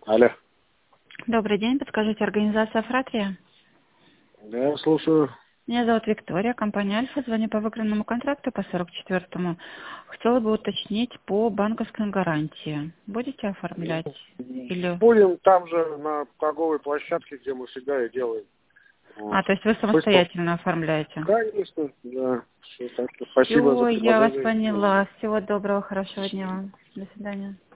Алло. Добрый день, подскажите, организация «Фратрия»? Да, слушаю. Меня зовут Виктория, компания «Альфа», звоню по выигранному контракту по 44-му. Хотела бы уточнить по банковской гарантии. Будете оформлять? Или... Будем там же на торговой площадке, где мы всегда и делаем. Вот. То есть вы самостоятельно оформляете? Конечно, да. Все, так что спасибо за Все, я вас предложение. поняла. Всего доброго, хорошего дня вам. До свидания.